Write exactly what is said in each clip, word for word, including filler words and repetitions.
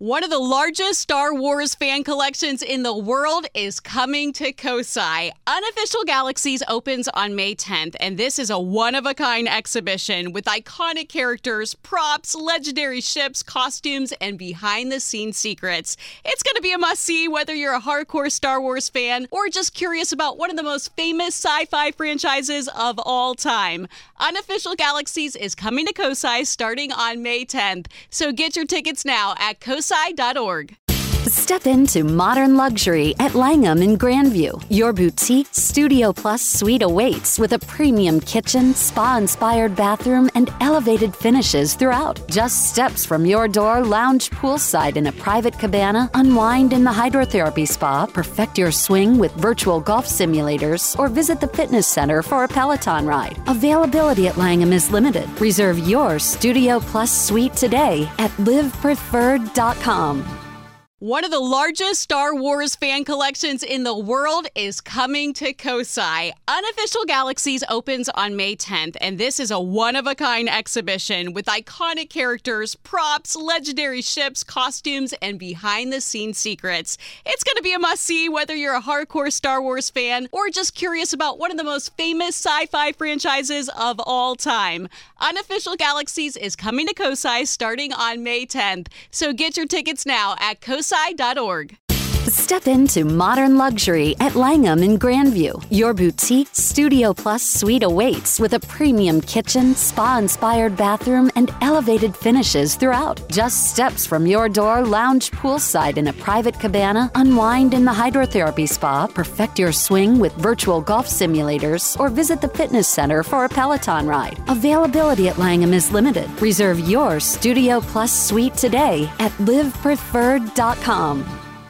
One of the largest Star Wars fan collections in the world is coming to Kosai. Unofficial Galaxies opens on May tenth, and this is a one-of-a-kind exhibition with iconic characters, props, legendary ships, costumes, and behind-the-scenes secrets. It's going to be a must-see whether you're a hardcore Star Wars fan or just curious about one of the most famous sci-fi franchises of all time. Unofficial Galaxies is coming to Kosai starting on May tenth, so get your tickets now at kosai dot org. Step into modern luxury at Langham in Grandview. Your boutique Studio Plus suite awaits with a premium kitchen, spa-inspired bathroom, and elevated finishes throughout. Just steps from your door, lounge poolside in a private cabana, unwind in the hydrotherapy spa, perfect your swing with virtual golf simulators, or visit the fitness center for a Peloton ride. Availability at Langham is limited. Reserve your Studio Plus suite today at live preferred dot com. One of the largest Star Wars fan collections in the world is coming to Kosai. Unofficial Galaxies opens on May tenth, and this is a one-of-a-kind exhibition with iconic characters, props, legendary ships, costumes, and behind-the-scenes secrets. It's going to be a must-see whether you're a hardcore Star Wars fan or just curious about one of the most famous sci-fi franchises of all time. Unofficial Galaxies is coming to Kosai starting on May tenth, so get your tickets now at kosai dot org. Step into modern luxury at Langham in Grandview. Your boutique Studio Plus suite awaits with a premium kitchen, spa-inspired bathroom, and elevated finishes throughout. Just steps from your door, lounge poolside in a private cabana, unwind in the hydrotherapy spa, perfect your swing with virtual golf simulators, or visit the fitness center for a Peloton ride. Availability at Langham is limited. Reserve your Studio Plus suite today at live preferred dot com.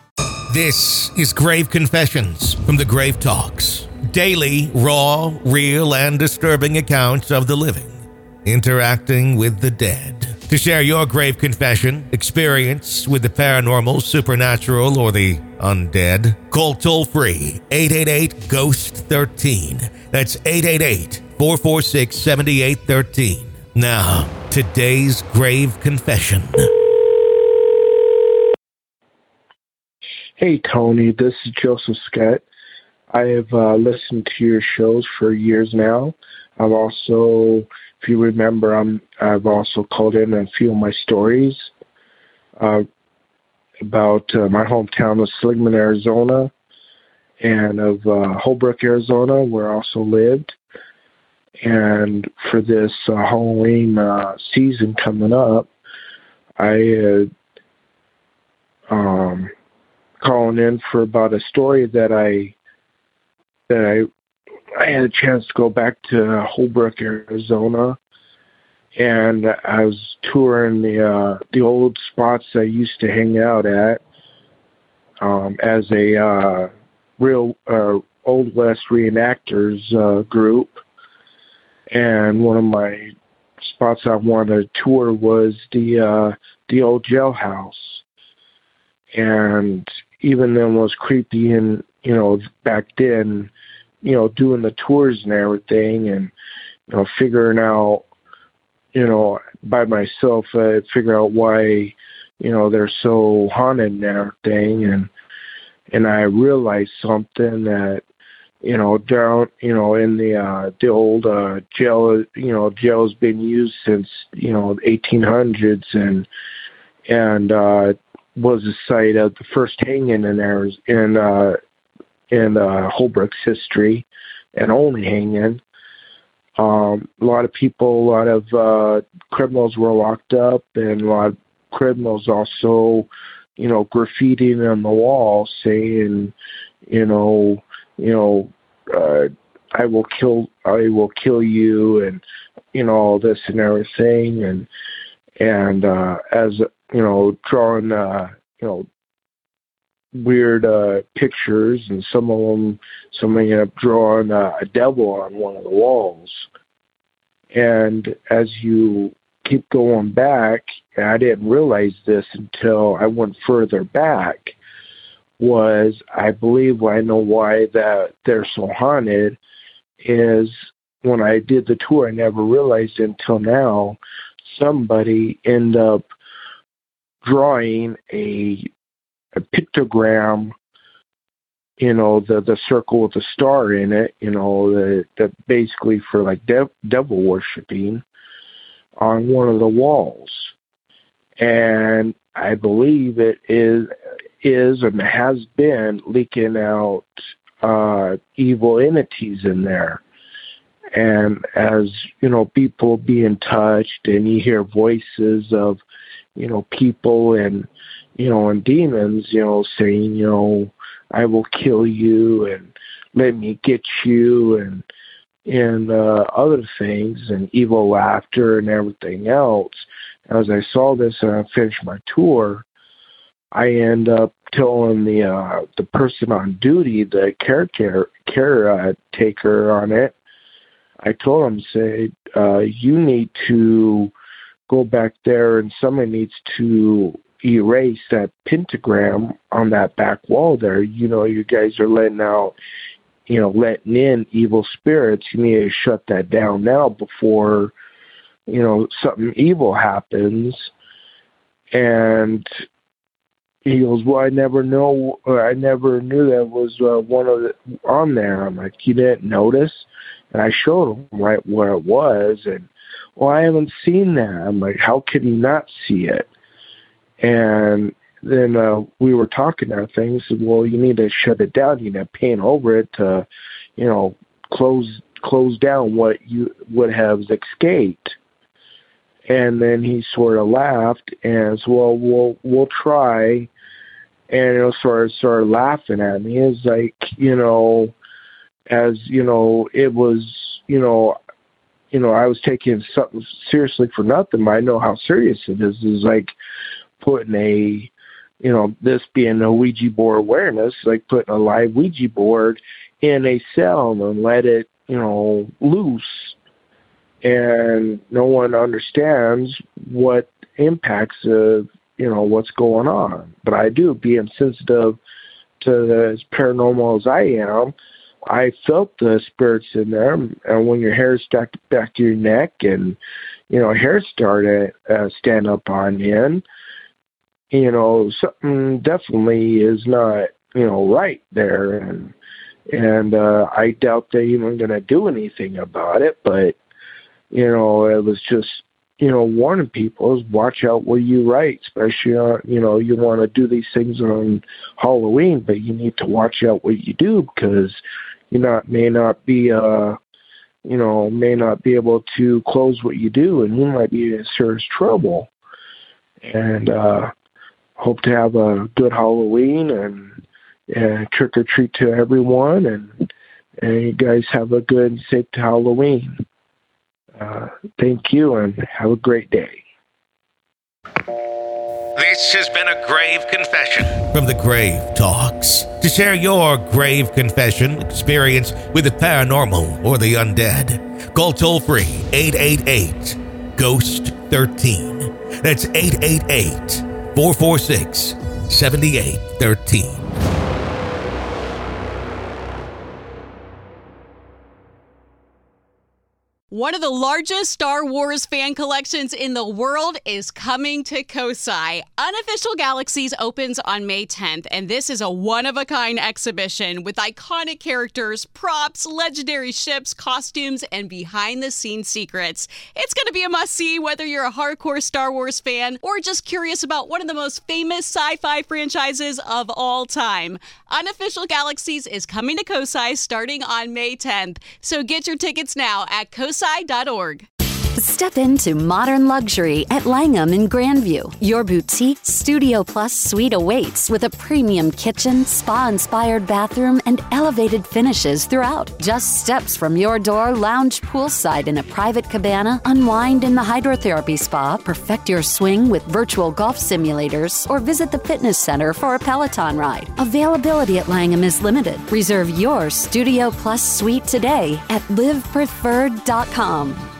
This is Grave Confessions from the Grave Talks. Daily, raw, real, and disturbing accounts of the living interacting with the dead. To share your grave confession, experience with the paranormal, supernatural, or the undead, call toll-free eight eight eight, ghost one three. That's eight eight eight, four four six, seven eight one three. Now, today's grave confession. Hey, Tony, this is Joseph Scott. I have uh, listened to your shows for years now. I've also, if you remember, I'm, I've also called in a few of my stories uh, about uh, my hometown of Seligman, Arizona, and of uh, Holbrook, Arizona, where I also lived. And for this uh, Halloween uh, season coming up, I uh, um. calling in for about a story that I that I I had a chance to go back to Holbrook, Arizona, and I was touring the uh, the old spots I used to hang out at um, as a uh, real uh, Old West reenactors uh, group, and one of my spots I wanted to tour was the uh, the old jailhouse. And even then was creepy, and, you know, back then, you know, doing the tours and everything, and, you know, figuring out, you know, by myself, uh, figure out why, you know, they're so haunted and everything. And, and I realized something that, you know, down, you know, in the, uh, the old, uh, jail, you know, jail's been used since, you know, eighteen hundreds, and, and, uh, was the site of the first hanging in Arizona, in uh, in uh, Holbrook's history, and only hanging. Um, a lot of people, a lot of uh, criminals were locked up, and a lot of criminals also, you know, graffitiing on the wall saying, you know, you know, uh, I will kill, I will kill you, and you know, all this and everything, and and uh, as you know, drawing, uh, you know, weird uh, pictures, and some of them, somebody ended up drawing uh, a devil on one of the walls. And as you keep going back, and I didn't realize this until I went further back, was I believe I know why that they're so haunted is when I did the tour, I never realized until now, somebody ended up drawing a, a pictogram, you know, the, the circle with the star in it, you know, the, the basically for like dev, devil worshiping on one of the walls. And I believe it is, is and has been leaking out uh, evil entities in there. And as, you know, people being touched and you hear voices of, you know, people and, you know, and demons, you know, saying, you know, I will kill you and let me get you and, and uh, other things and evil laughter and everything else. As I saw this and I finished my tour, I end up telling the uh, the person on duty, the care care care uh, taker on it. I told him, say, uh, you need to go back there and somebody needs to erase that pentagram on that back wall there. You know, you guys are letting out, you know, letting in evil spirits. You need to shut that down now before, you know, something evil happens. And he goes, well, I never know, I never knew that was uh, one of the, on there. I'm like, you didn't notice? And I showed him right where it was. And, well, I haven't seen that. I'm like, how could he not see it? And then uh, we were talking that thing. He said, well, you need to shut it down. You need to paint over it to, you know, close close down what you would have escaped. And then he sort of laughed and said, well, we'll, we'll try. And you know, sort of started laughing at me. It's like, you know, as, you know, it was, you know, you know, I was taking something seriously for nothing, but I know how serious it is. It's like putting a, you know, this being a Ouija board awareness, like putting a live Ouija board in a cell and let it, you know, loose. And no one understands what impacts of, you know, what's going on. But I do, being sensitive to as paranormal as I am, I felt the spirits in there. And when your hair stuck back to your neck and, you know, hair started uh, stand up on end, you know, something definitely is not, you know, right there. And, and uh, I doubt they're even going to do anything about it. But, you know, it was just, you know, warning people is watch out what you write, especially, uh, you know, you want to do these things on Halloween, but you need to watch out what you do because you not may not be, uh, you know, may not be able to close what you do, and you might be in serious trouble. And uh, hope to have a good Halloween and, and trick or treat to everyone, and and you guys have a good and safe Halloween. Uh, thank you, and have a great day. This has been a grave confession from the Grave Talks. To share your grave confession experience with the paranormal or the undead, call toll-free eight eight eight, ghost thirteen. That's eight eight eight, four four six, seven eight one three. One of the largest Star Wars fan collections in the world is coming to Kosai. Unofficial Galaxies opens on May tenth, and this is a one-of-a-kind exhibition with iconic characters, props, legendary ships, costumes, and behind-the-scenes secrets. It's going to be a must-see whether you're a hardcore Star Wars fan or just curious about one of the most famous sci-fi franchises of all time. Unofficial Galaxies is coming to Kosai starting on May tenth, so get your tickets now at kosai dot org. Step into modern luxury at Langham in Grandview. Your boutique Studio Plus suite awaits with a premium kitchen, spa-inspired bathroom, and elevated finishes throughout. Just steps from your door, lounge poolside in a private cabana, unwind in the hydrotherapy spa, perfect your swing with virtual golf simulators, or visit the fitness center for a Peloton ride. Availability at Langham is limited. Reserve your Studio Plus suite today at live preferred dot com.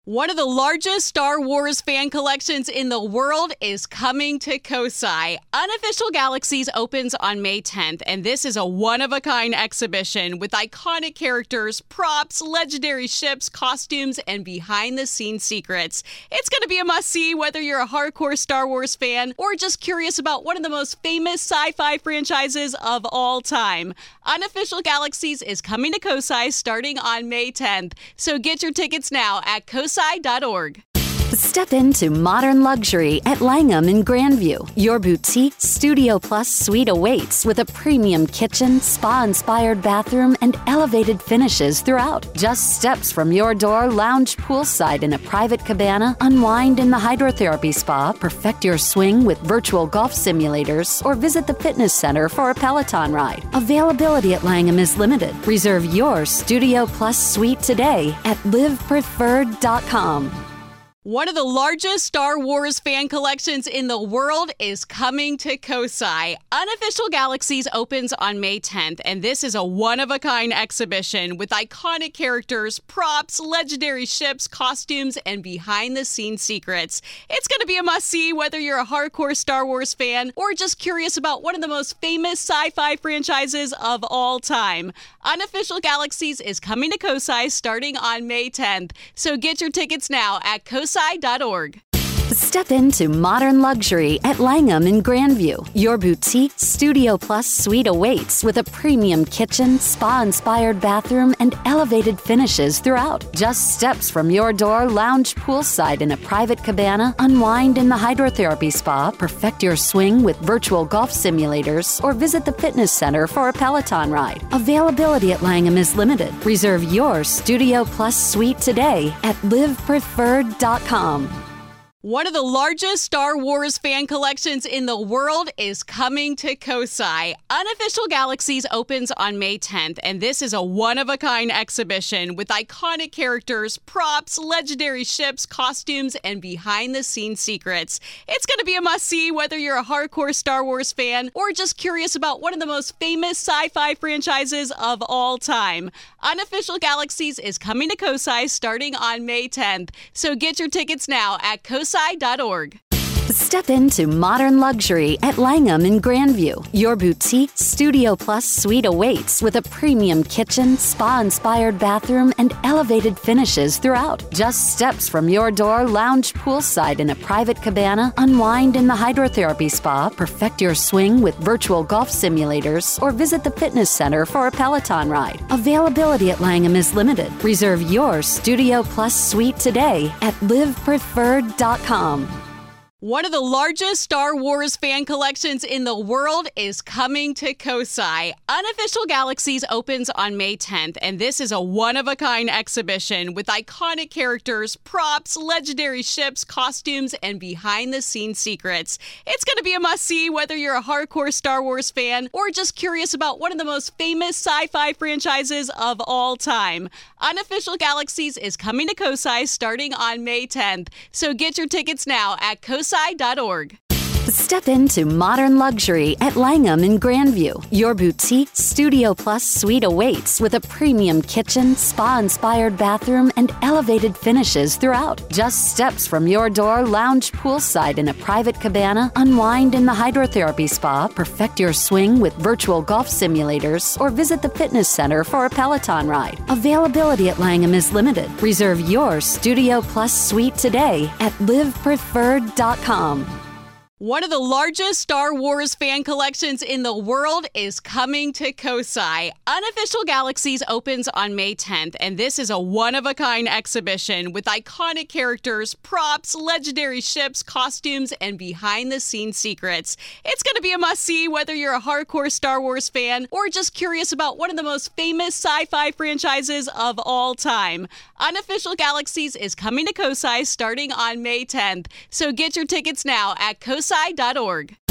One of the largest Star Wars fan collections in the world is coming to Kosai. Unofficial Galaxies opens on May tenth, and this is a one-of-a-kind exhibition with iconic characters, props, legendary ships, costumes, and behind-the-scenes secrets. It's going to be a must-see whether you're a hardcore Star Wars fan or just curious about one of the most famous sci-fi franchises of all time. Unofficial Galaxies is coming to Kosai starting on May tenth, so get your tickets now at kosai dot org. Step into modern luxury at Langham in Grandview. Your boutique Studio Plus suite awaits with a premium kitchen, spa-inspired bathroom, and elevated finishes throughout. Just steps from your door, lounge poolside in a private cabana, unwind in the hydrotherapy spa, perfect your swing with virtual golf simulators, or visit the fitness center for a Peloton ride. Availability at Langham is limited. Reserve your Studio Plus suite today at live preferred dot com. One of the largest Star Wars fan collections in the world is coming to Kosai. Unofficial Galaxies opens on May tenth, and this is a one-of-a-kind exhibition with iconic characters, props, legendary ships, costumes, and behind-the-scenes secrets. It's going to be a must-see whether you're a hardcore Star Wars fan or just curious about one of the most famous sci-fi franchises of all time. Unofficial Galaxies is coming to Kosai starting on May tenth, so get your tickets now at kosai dot org. Step into modern luxury at Langham in Grandview. Your boutique Studio Plus suite awaits with a premium kitchen, spa-inspired bathroom, and elevated finishes throughout. Just steps from your door, lounge poolside in a private cabana, unwind in the hydrotherapy spa, perfect your swing with virtual golf simulators, or visit the fitness center for a Peloton ride. Availability at Langham is limited. Reserve your Studio Plus suite today at live preferred dot com. One of the largest Star Wars fan collections in the world is coming to Kosai. Unofficial Galaxies opens on May tenth, and this is a one-of-a-kind exhibition with iconic characters, props, legendary ships, costumes, and behind-the-scenes secrets. It's going to be a must-see whether you're a hardcore Star Wars fan or just curious about one of the most famous sci-fi franchises of all time. Unofficial Galaxies is coming to Kosai starting on May tenth, so get your tickets now at kosai dot org. Step into modern luxury at Langham in Grandview. Your boutique Studio Plus suite awaits with a premium kitchen, spa-inspired bathroom, and elevated finishes throughout. Just steps from your door, lounge poolside in a private cabana, unwind in the hydrotherapy spa, perfect your swing with virtual golf simulators, or visit the fitness center for a Peloton ride. Availability at Langham is limited. Reserve your Studio Plus suite today at live preferred dot com. One of the largest Star Wars fan collections in the world is coming to Kosai. Unofficial Galaxies opens on May tenth, and this is a one-of-a-kind exhibition with iconic characters, props, legendary ships, costumes, and behind-the-scenes secrets. It's going to be a must-see whether you're a hardcore Star Wars fan or just curious about one of the most famous sci-fi franchises of all time. Unofficial Galaxies is coming to Kosai starting on May tenth, so get your tickets now at kosai dot org. Step into modern luxury at Langham in Grandview. Your boutique Studio Plus suite awaits with a premium kitchen, spa-inspired bathroom, and elevated finishes throughout. Just steps from your door, lounge poolside in a private cabana, unwind in the hydrotherapy spa, perfect your swing with virtual golf simulators, or visit the fitness center for a Peloton ride. Availability at Langham is limited. Reserve your Studio Plus suite today at live preferred dot com. One of the largest Star Wars fan collections in the world is coming to Kosai. Unofficial Galaxies opens on May tenth, and this is a one-of-a-kind exhibition with iconic characters, props, legendary ships, costumes, and behind-the-scenes secrets. It's going to be a must-see whether you're a hardcore Star Wars fan or just curious about one of the most famous sci-fi franchises of all time. Unofficial Galaxies is coming to Kosai starting on May tenth, so get your tickets now at kosai dot org.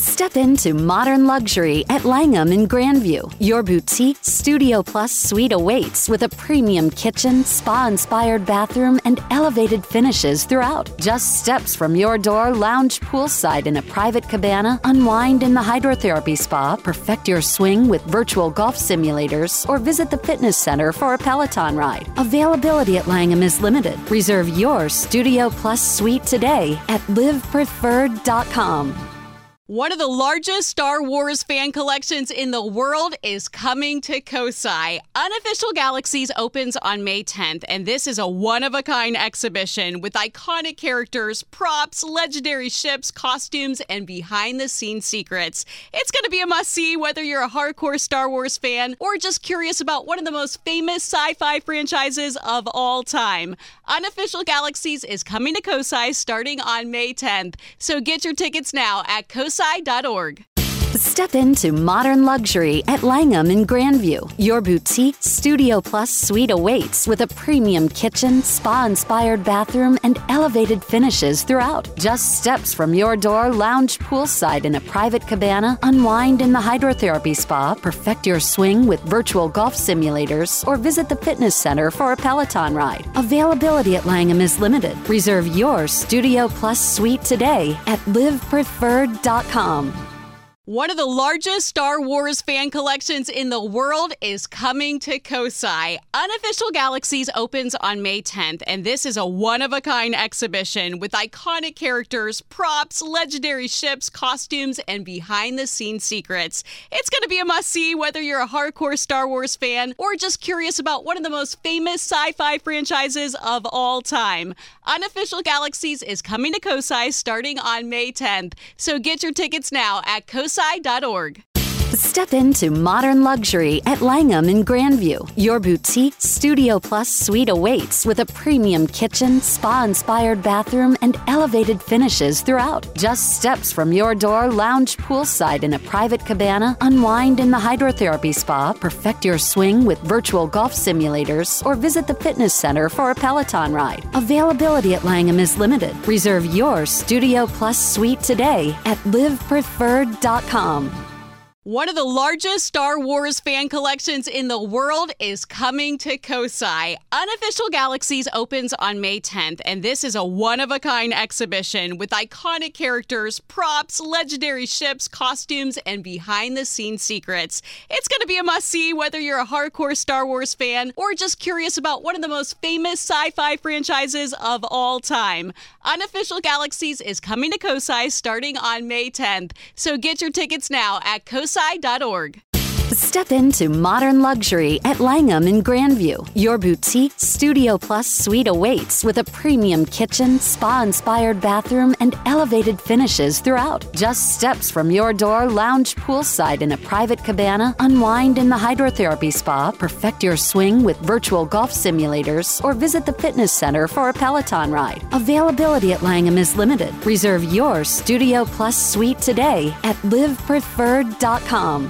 Step into modern luxury at Langham in Grandview. Your boutique Studio Plus suite awaits with a premium kitchen, spa-inspired bathroom, and elevated finishes throughout. Just steps from your door, lounge poolside in a private cabana, unwind in the hydrotherapy spa, perfect your swing with virtual golf simulators, or visit the fitness center for a Peloton ride. Availability at Langham is limited. Reserve your Studio Plus suite today at live preferred dot com. One of the largest Star Wars fan collections in the world is coming to Kosai. Unofficial Galaxies opens on May tenth, and this is a one-of-a-kind exhibition with iconic characters, props, legendary ships, costumes, and behind-the-scenes secrets. It's going to be a must-see whether you're a hardcore Star Wars fan or just curious about one of the most famous sci-fi franchises of all time. Unofficial Galaxies is coming to Kosai starting on May tenth, so get your tickets now at kosai dot org. Step into modern luxury at Langham in Grandview. Your boutique Studio Plus suite awaits with a premium kitchen, spa-inspired bathroom, and elevated finishes throughout. Just steps from your door, lounge poolside in a private cabana, unwind in the hydrotherapy spa, perfect your swing with virtual golf simulators, or visit the fitness center for a Peloton ride. Availability at Langham is limited. Reserve your Studio Plus suite today at live preferred dot com. One of the largest Star Wars fan collections in the world is coming to Kosai. Unofficial Galaxies opens on May tenth, and this is a one-of-a-kind exhibition with iconic characters, props, legendary ships, costumes, and behind-the-scenes secrets. It's going to be a must-see whether you're a hardcore Star Wars fan or just curious about one of the most famous sci-fi franchises of all time. Unofficial Galaxies is coming to Kosai starting on May tenth, so get your tickets now at kosai dot org. Step into modern luxury at Langham in Grandview. Your boutique Studio Plus suite awaits with a premium kitchen, spa-inspired bathroom, and elevated finishes throughout. Just steps from your door, lounge poolside in a private cabana, unwind in the hydrotherapy spa, perfect your swing with virtual golf simulators, or visit the fitness center for a Peloton ride. Availability at Langham is limited. Reserve your Studio Plus suite today at live preferred dot com. One of the largest Star Wars fan collections in the world is coming to Kosai. Unofficial Galaxies opens on May tenth, and this is a one-of-a-kind exhibition with iconic characters, props, legendary ships, costumes, and behind-the-scenes secrets. It's going to be a must-see whether you're a hardcore Star Wars fan or just curious about one of the most famous sci-fi franchises of all time. Unofficial Galaxies is coming to Kosai starting on May tenth, so get your tickets now at kosai dot org. Step into modern luxury at Langham in Grandview. Your boutique Studio Plus suite awaits with a premium kitchen, spa-inspired bathroom, and elevated finishes throughout. Just steps from your door, lounge poolside in a private cabana, unwind in the hydrotherapy spa, perfect your swing with virtual golf simulators, or visit the fitness center for a Peloton ride. Availability at Langham is limited. Reserve your Studio Plus suite today at live preferred dot com.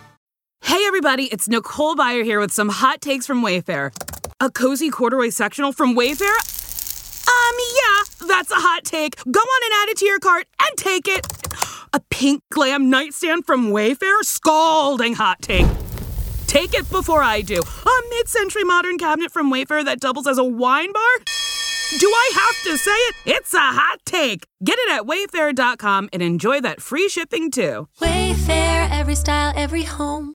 Hey everybody, it's Nicole Byer here with some hot takes from Wayfair. A cozy corduroy sectional from Wayfair? Um, yeah, that's a hot take. Go on and add it to your cart and take it. A pink glam nightstand from Wayfair? Scalding hot take. Take it before I do. A mid-century modern cabinet from Wayfair that doubles as a wine bar? Do I have to say it? It's a hot take. Get it at wayfair dot com and enjoy that free shipping too. Wayfair, every style, every home.